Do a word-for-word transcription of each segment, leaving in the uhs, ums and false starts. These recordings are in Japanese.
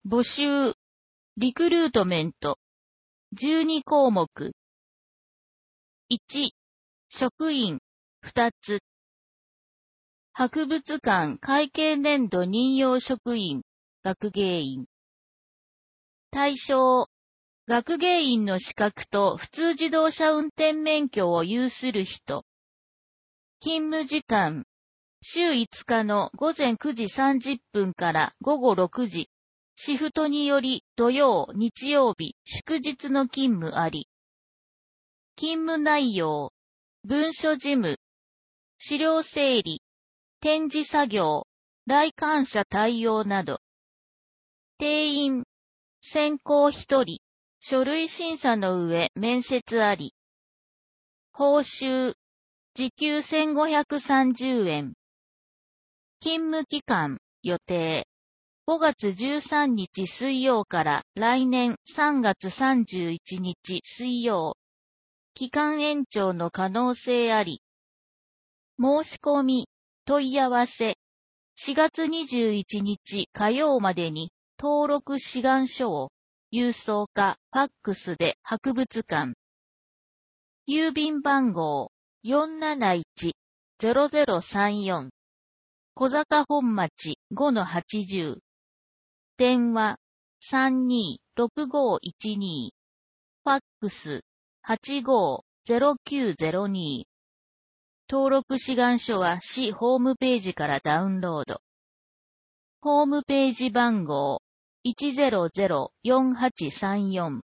募集、リクルートメント、じゅうにこうもく。いち、職員、ふたつ。博物館会計年度任用職員、学芸員。対象、学芸員の資格と普通自動車運転免許を有する人。勤務時間、週いつかのごぜんくじさんじゅっぷんからごごろくじ、シフトにより土曜、日曜日、祝日の勤務あり。勤務内容、文書事務、資料整理、展示作業、来館者対応など。定員、選考ひとり、書類審査の上面接あり。報酬、時給せんごひゃくさんじゅうえん。勤務期間、予定。ごがつじゅうさんにち水曜から来年さんがつさんじゅういちにち水曜。期間延長の可能性あり。申し込み、問い合わせ。しがつにじゅういちにち火曜までに登録志願書を郵送かファックスで博物館。郵便番号 よんなないちゼロゼロさんよん。小坂本町 ごのはちじゅう。電話 さんにーろくごいちに。ファックス はちごーゼロきゅうゼロに。登録志願書は市ホームページからダウンロード。ホームページ番号 いちゼロゼロよんはちさんよん。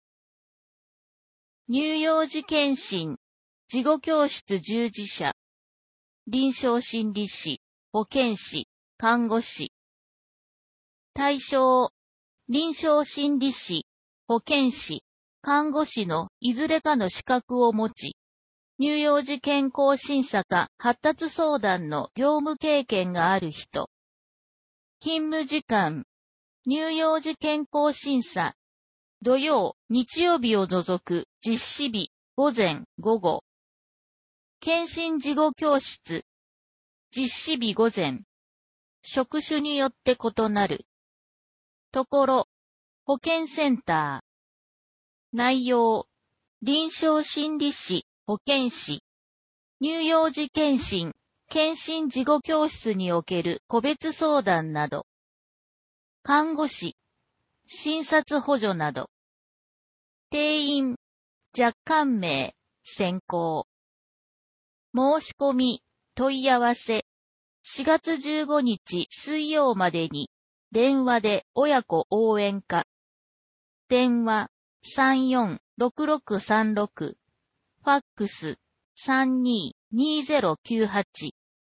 乳幼児健診、事後教室従事者、臨床心理士、保健師、看護師。対象、臨床心理士、保健師、看護師のいずれかの資格を持ち、乳幼児健康審査か発達相談の業務経験がある人。勤務時間、乳幼児健康審査、土曜、日曜日を除く実施日、午前、午後。健診事後教室、実施日午前。職種によって異なる。ところ、保健センター。内容、臨床心理士、保健師。乳幼児健診、健診事後教室における個別相談など。看護師、診察補助など。定員、若干名、選考。申し込み、問い合わせ。しがつじゅうごにち水曜までに、電話で親子応援課。電話 さんよんろくろくさんろく。ファックス さんにーにーゼロきゅうはち。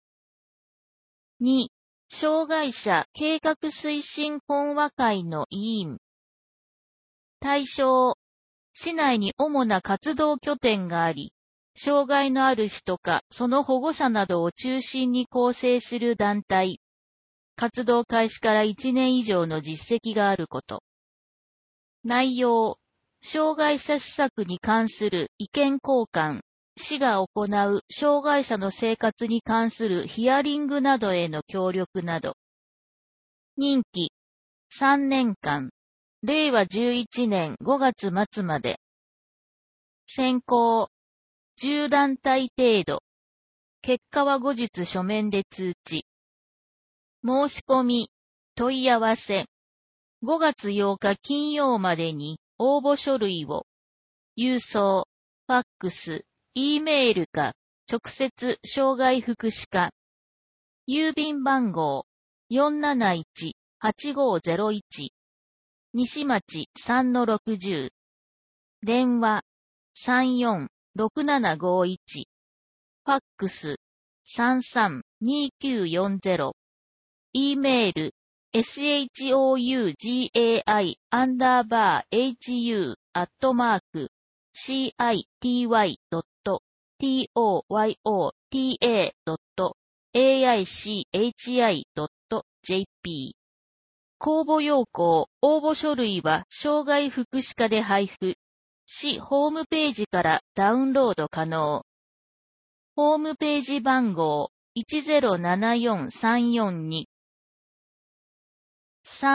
に、障害者計画推進懇話会の委員。対象、市内に主な活動拠点があり、障害のある人かその保護者などを中心に構成する団体。活動開始からいちねん以上の実績があること。内容、障害者施策に関する意見交換、市が行う障害者の生活に関するヒアリングなどへの協力など。任期、さんねんかん、れいわじゅういちねんごがつまつまで。選考、じゅうだんたい程度。結果は後日書面で通知。申し込み、問い合わせ。ごがつようか金曜までに応募書類を、郵送、ファックス、Eメールか、直接障害福祉課。郵便番号 よんなないちはちごゼロいち。西町 さんのろくぜろ。電話 さんよんろくななごいち。ファックス さんさんにきゅうよんゼロ。E メール shougai アンダーバー hu アットマーク city.toyota.aichi.jp。 公募要項、応募書類は障害福祉課で配布。市ホームページからダウンロード可能。ホームページ番号 いちゼロななよんさんよんに。さん、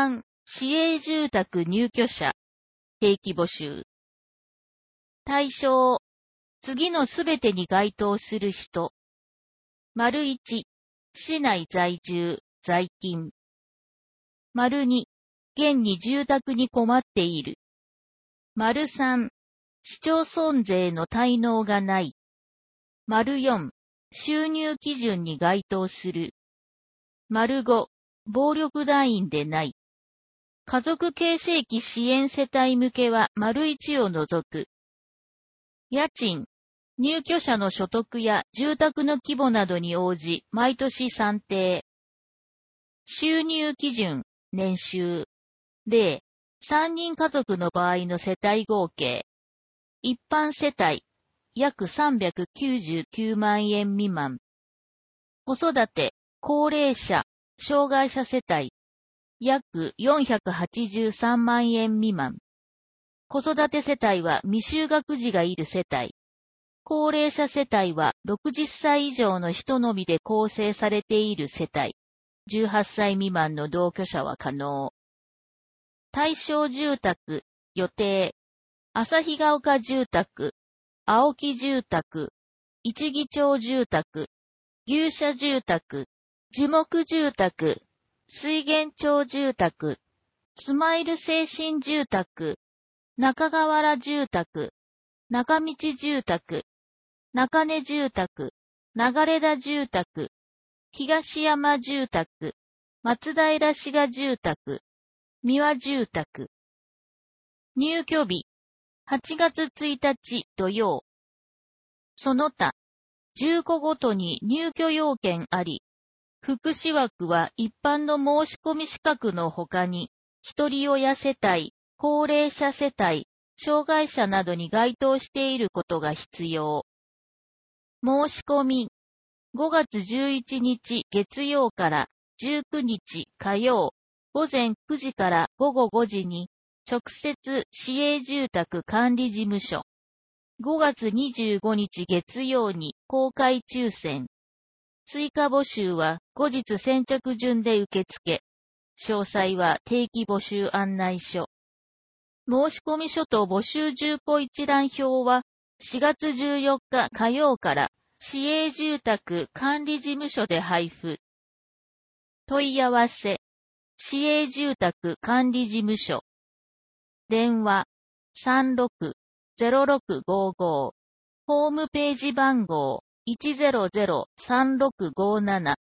市営住宅入居者、定期募集。対象、次のすべてに該当する人。丸いち、市内在住、在勤。丸に、現に住宅に困っている。丸さん、市町村税の滞納がない。丸よん、収入基準に該当する。丸ご、暴力団員でない。家族形成期支援世帯向けは丸いちを除く。家賃、入居者の所得や住宅の規模などに応じ毎年算定。収入基準、年収。例、さんにん家族の場合の世帯合計。一般世帯、約さんびゃくきゅうじゅうきゅうまんえん未満。子育て、高齢者、障害者世帯、約よんひゃくはちじゅうさんまんえん未満。子育て世帯は未就学児がいる世帯。高齢者世帯はろくじゅっさい以上の人のみで構成されている世帯。じゅうはっさい未満の同居者は可能。対象住宅、予定。旭ヶ丘住宅、青木住宅、一木町住宅、牛舎住宅、樹木住宅、水源町住宅、スマイル精神住宅、中河原住宅、中道住宅、中根住宅、流田住宅、東山住宅、松平志賀住宅、三輪住宅。入居日、はちがつついたち土曜。その他、じゅうこごとに入居要件あり、福祉枠は一般の申し込み資格の他に、一人親世帯、高齢者世帯、障害者などに該当していることが必要。申し込み、ごがつじゅういちにち月曜からじゅうくにち火曜、午前くじから午後ごじに、直接市営住宅管理事務所。ごがつにじゅうごにち月曜に公開抽選。追加募集は後日先着順で受付。詳細は定期募集案内書。申込書と募集住戸一覧表はしがつじゅうよっか火曜から市営住宅管理事務所で配布。問い合わせ。市営住宅管理事務所。電話 さんろく ゼロろくごご。ホームページ番号 いちゼロゼロ さんろくごなな。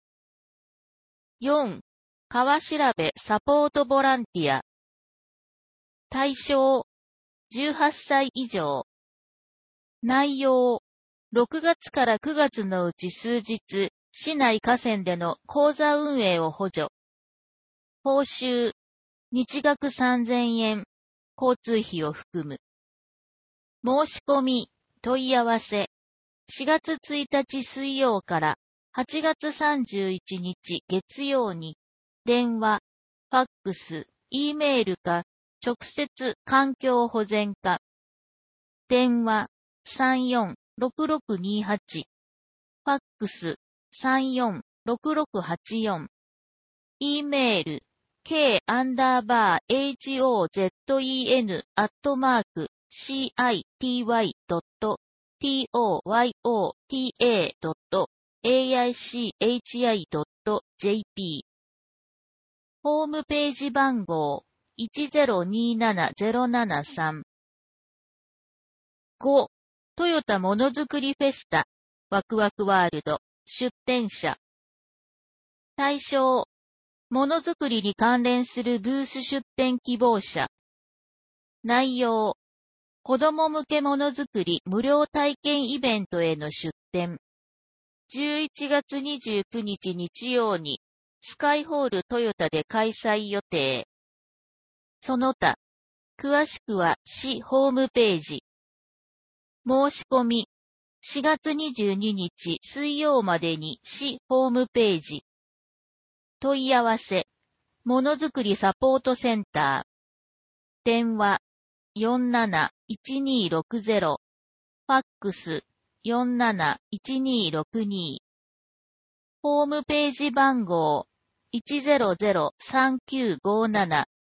よん. 川調べサポートボランティア。対象じゅうはっさい以上。内容ろくがつからくがつのうち数日、市内河川での講座運営を補助。報酬日額さんぜんえん。交通費を含む。申し込み、問い合わせ。しがつついたち水曜からはちがつさんじゅういちにち月曜に、電話、ファックス、Eメールか、直接環境保全課。電話、さんよん ろくろくにはち。ファックス、さんよん ろくろくはちよん。Eメール、k アンダーバー hozen アットマーク city.toyota.aichi.jp ホームページ番号 いちゼロにななゼロななさん。ご. トヨタものづくりフェスタワクワクワールド出展者。対象ものづくりに関連するブース出展希望者。内容子供向けものづくり無料体験イベントへの出展。じゅういちがつにじゅうくにち日曜にスカイホールトヨタで開催予定。その他、詳しくは市ホームページ。申し込み、しがつにじゅうににち水曜までに市ホームページ。問い合わせ、ものづくりサポートセンター。電話、よんなないちにろくゼロ。ファックス、よんなないちにろくに。ホームページ番号、いちゼロゼロ さんきゅうごなな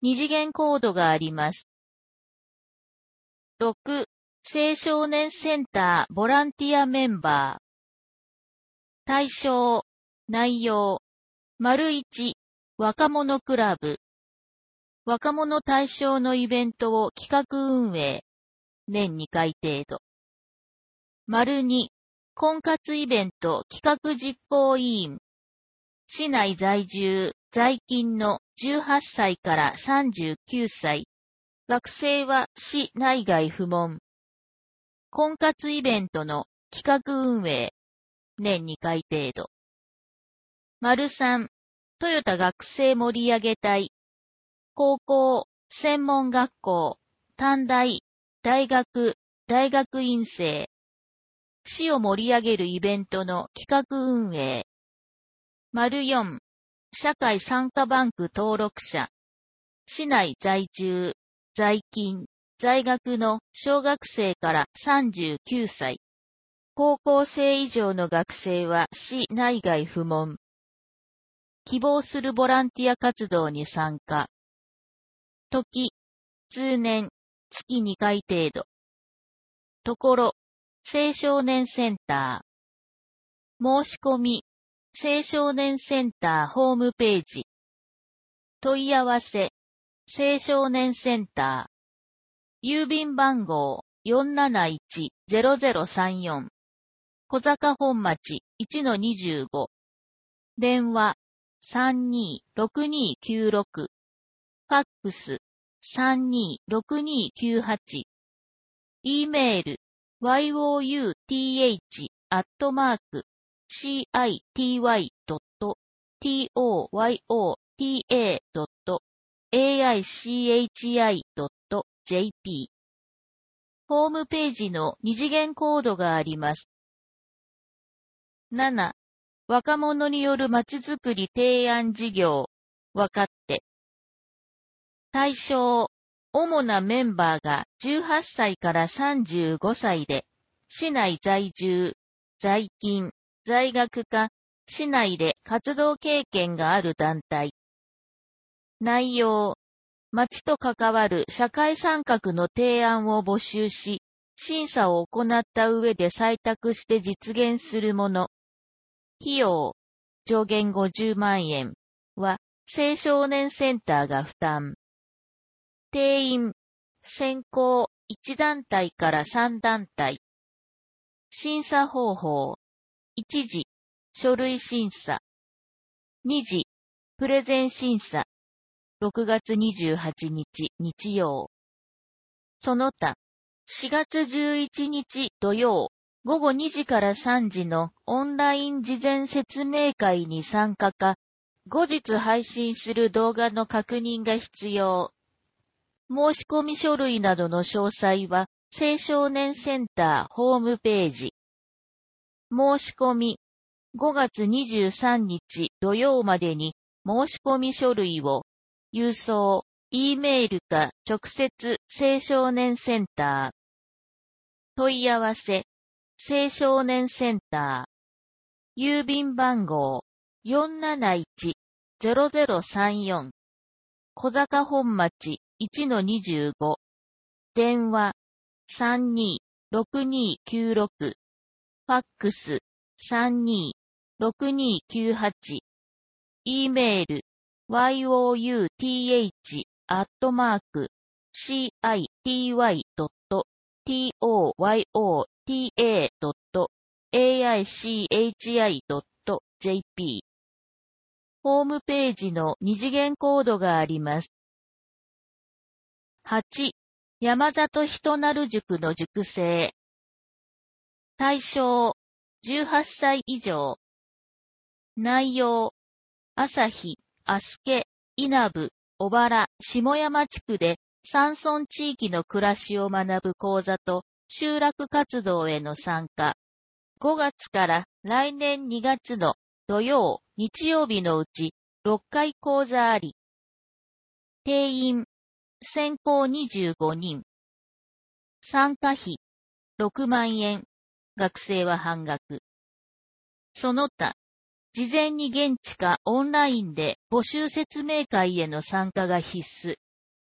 二次元コードがあります。ろく、青少年センターボランティアメンバー。対象、内容、丸いち、若者クラブ。若者対象のイベントを企画運営。年にかい程度。丸に、婚活イベント企画実行委員。市内在住、在勤のじゅうはっさいからさんじゅうきゅうさい。学生は市内外不問。婚活イベントの企画運営。年にかい程度。丸さん、トヨタ学生盛り上げ隊。高校、専門学校、短大、大学、大学院生。市を盛り上げるイベントの企画運営。丸よん、社会参加バンク登録者。市内在住、在勤、在学の小学生からさんじゅうきゅうさい。高校生以上の学生は市内外不問。希望するボランティア活動に参加。時、通年、月にかい程度。ところ、青少年センター。申し込み、青少年センターホームページ。問い合わせ、青少年センター。郵便番号 よんなないちゼロゼロさんよん。小坂本町 いちのにじゅうご。電話 さんにーろくにーきゅうろく。ファックス さんにーろくにーきゅうはち。E メール ワイオーユーティーエイチ アットマーク シーアイティーワイ ドット トヨタ ドット エーアイシーエイチアイ ドット ジェーピー。ホームページの二次元コードがあります。なな、若者によるまちづくり提案事業、わかって。対象、主なメンバーがじゅうはっさいからさんじゅうごさいで、市内在住、在勤、在学か、市内で活動経験がある団体。内容、町と関わる社会参画の提案を募集し、審査を行った上で採択して実現するもの。費用、上限ごじゅうまんえんは青少年センターが負担。定員、先行いちだんたいからさんだんたい。審査方法、いち次、書類審査。に次、プレゼン審査。ろくがつにじゅうはちにち日曜。その他、しがつじゅういちにち土曜、ごごにじからさんじのオンライン事前説明会に参加か、後日配信する動画の確認が必要。申し込み書類などの詳細は、青少年センターホームページ。申し込み、ごがつにじゅうさんにち土曜までに申し込み書類を、郵送、E メールか直接青少年センター。問い合わせ、青少年センター。郵便番号 よんなないちゼロゼロさんよん。小坂本町 いちのにじゅうご。電話 さんにーろくにーきゅうろく。ファックス さんにーろくにーきゅうはち。E メール ワイオーユーティーエイチ アットマーク シーアイティーワイ ドット トヨタ ドット エーアイシーエイチアイ ドット ジェーピー。ホームページの二次元コードがあります。はち、山里人なる塾の塾生。対象、じゅうはっさい以上。内容、朝日、足助、稲部、小原、下山地区で山村地域の暮らしを学ぶ講座と集落活動への参加。ごがつから来年にがつの土曜、日曜日のうちろっかい講座あり。定員、先行にじゅうごにん。参加費、ろくまんえん。学生は半額。その他、事前に現地かオンラインで募集説明会への参加が必須。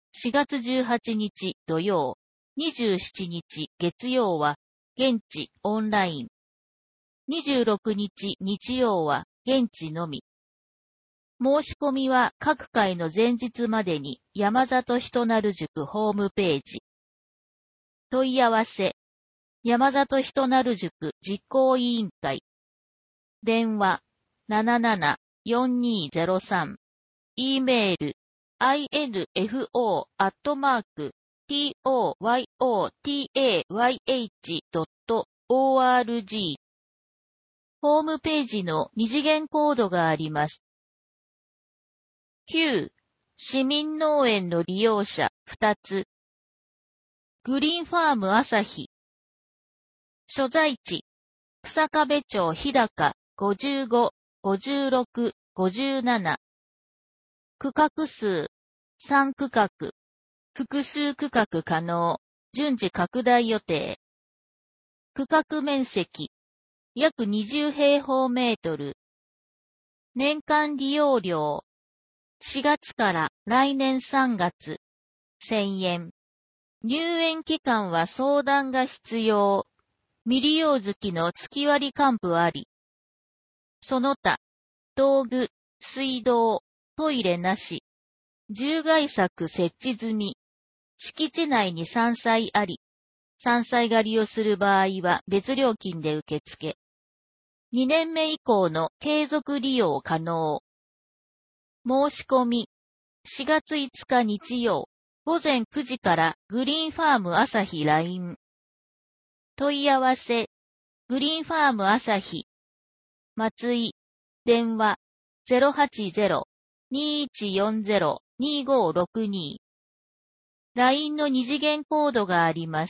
しがつじゅうはちにち土曜、にじゅうしちにち月曜は現地オンライン。にじゅうろくにち日曜は現地のみ。申し込みは各回の前日までに山里ひとなる塾ホームページ。問い合わせ。山里ひとなる塾実行委員会。電話 ななななよんにーぜろさん。e メール アイエヌエフオー アットマーク トヨタ ドット オーアールジー。ホームページの二次元コードがあります。きゅう. 市民農園の利用者ふたつ。グリーンファーム朝日。所在地、草壁町日高ごじゅうご、ごじゅうろく、ごじゅうなな。区画数、さんくかく。複数区画可能。順次拡大予定。区画面積、約にじゅうへいほうメートル。年間利用料、しがつから来年さんがつ、せんえん。入園期間は相談が必要。未利用月の月割還付あり。その他、道具、水道、トイレなし。獣害柵設置済み。敷地内に山菜あり。山菜狩りをする場合は別料金で受付。にねんめ以降の継続利用可能。申し込み。しがついつか日曜、ごぜんくじからグリーンファーム朝日 ライン。問い合わせ。グリーンファーム朝日。松井。電話。ゼロはちゼロ にーいちよんゼロ にーごろくにー。ライン の二次元コードがあります。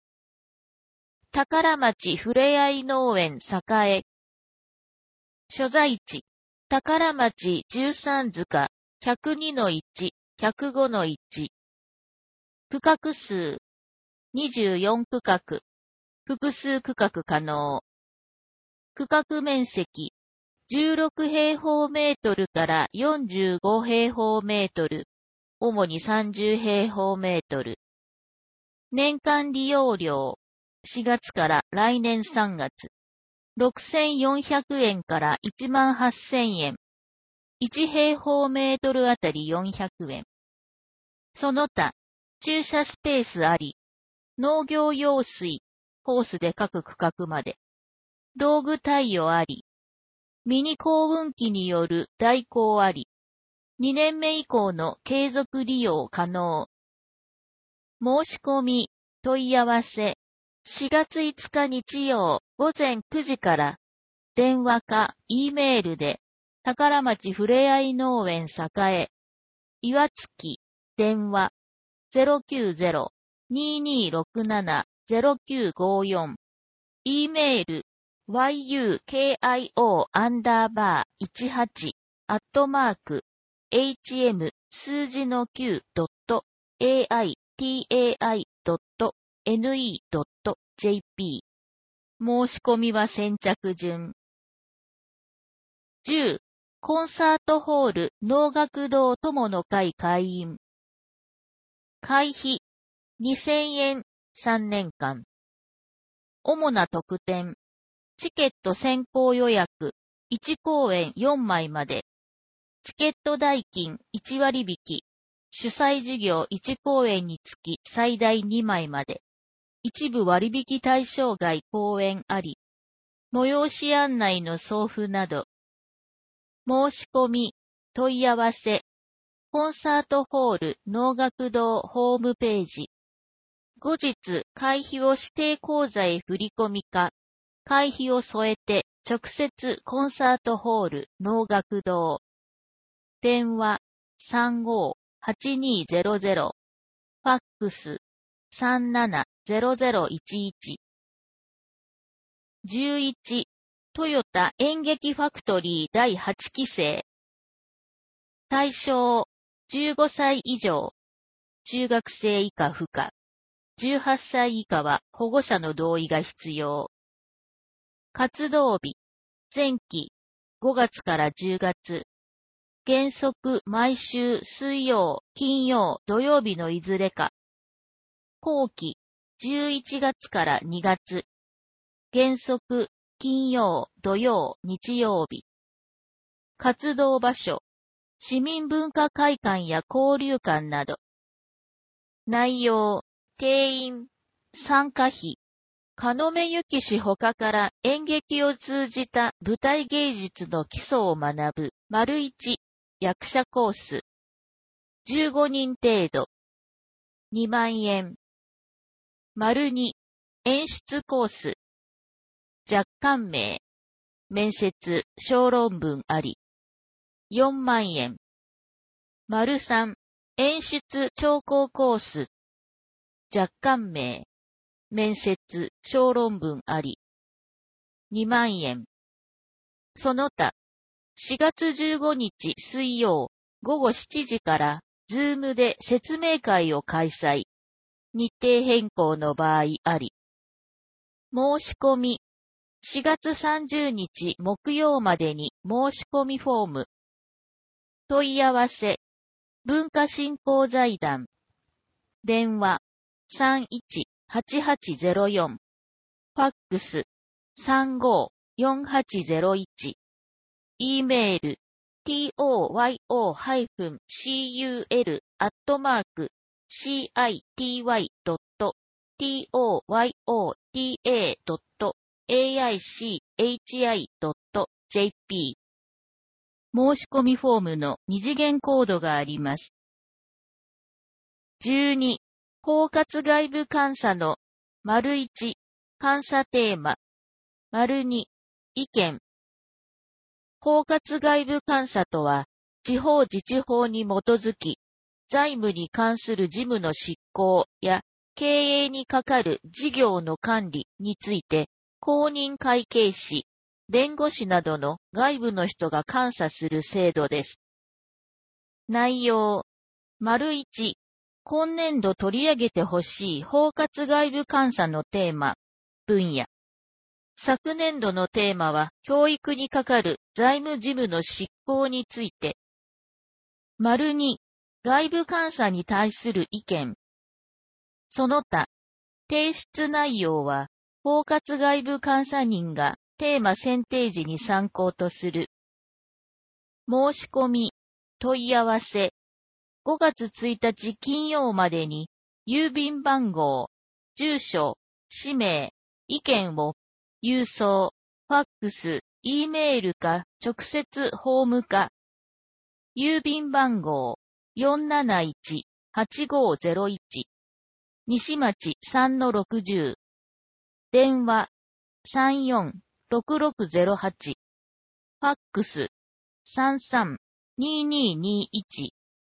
宝町ふれあい農園栄。所在地。宝町じゅうさん塚ひゃくにのいち、ひゃくごのいち。区画数。にじゅうよんくかく。複数区画可能。区画面積。じゅうろくへいほうメートルからよんじゅうごへいほうメートル。主にさんじゅうへいほうメートル。年間利用料。しがつから来年さんがつ。ろくせんよんひゃくえんからいちまんはっせんえん。いちへいほうメートルあたりよんひゃくえん。その他、駐車スペースあり。農業用水、ホースで各区画まで。道具貸与あり。ミニ耕運機による代行あり。にねんめ以降の継続利用可能。申し込み、問い合わせ。しがついつか日曜ごぜんくじから、電話か E メールで、宝町ふれあい農園栄。岩槻、電話、ゼロきゅうゼロ にーにーろくなな ゼロきゅうごよん。E メール、yukio アンダーバー18アットマーク hm 数字の 9 ドット aitai ドット ne ドット jp。申し込みは先着順。じゅう. コンサートホール能楽堂友の会会員。会費にせんえんさんねんかん。主な特典。チケット先行予約、いちこうえんよんまいまで。チケット代金いちわりびき。主催事業いちこうえんにつき最大にまいまで。一部割引対象外公演あり。催し案内の送付など。申し込み、問い合わせ。コンサートホール能楽堂ホームページ。後日、会費を指定口座へ振り込みか。会費を添えて直接コンサートホール能楽堂。電話 さんごーはちにーゼロゼロ。ファックス さんななゼロゼロいちいち。じゅういち. トヨタ演劇ファクトリーだいはちきせい。対象じゅうごさい以上。中学生以下不可。じゅうはっさい以下は保護者の同意が必要。活動日、前期、ごがつからじゅうがつ。 原則毎週水曜、金曜、土曜日のいずれか。後期じゅういちがつからにがつ。原則金曜、土曜、日曜日。活動場所、市民文化会館や交流館など。内容、定員、参加費。鹿目幸氏他から演劇を通じた舞台芸術の基礎を学ぶ、丸一、役者コース。じゅうごにん程度。にまんえん。丸二、演出コース。若干名。面接、小論文あり。よんまんえん。丸三、演出聴講コース。若干名。面接、小論文あり。にまんえん。その他、しがつじゅうごにち水曜、ごごしちじから、ズームで説明会を開催。日程変更の場合あり。申し込み。しがつさんじゅうにち木曜までに申し込みフォーム。問い合わせ。文化振興財団。電話。さんいちはちはちゼロよん。ファックス。さんごよんはちゼロいち。E メール。トヨシーユーエル アットマーク シーアイティーワイ ドット トヨタ ドット エーアイシーエイチアイ ドット ジェーピー。申し込みフォームの二次元コードがあります。じゅうに、包括外部監査の丸いち、監査テーマ、丸に、意見。包括外部監査とは、地方自治法に基づき、財務に関する事務の執行や経営にかかる事業の管理について、公認会計士、弁護士などの外部の人が監査する制度です。内容、丸いち、今年度取り上げてほしい包括外部監査のテーマ、分野。昨年度のテーマは、教育にかかる財務事務の執行について。丸に、外部監査に対する意見。その他、提出内容は、包括外部監査人がテーマ選定時に参考とする。申し込み、問い合わせ。ごがつついたち金曜までに、郵便番号、住所、氏名、意見を、郵送、ファックス、E メールか直接ホームか。郵便番号 よんなないちはちごゼロいち 西町 さんのろくぜろ 電話 さんよんろくろくゼロはち ファックス さんさんにににいち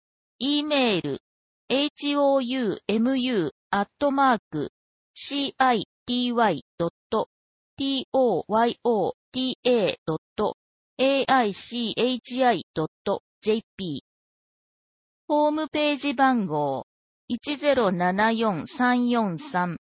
E メール ホーム アットマーク シーアイティーワイ ドット トヨタ ドット エーアイシーエイチアイ ドット ジェーピー。ホームページ番号 いちゼロななよんさんよんさん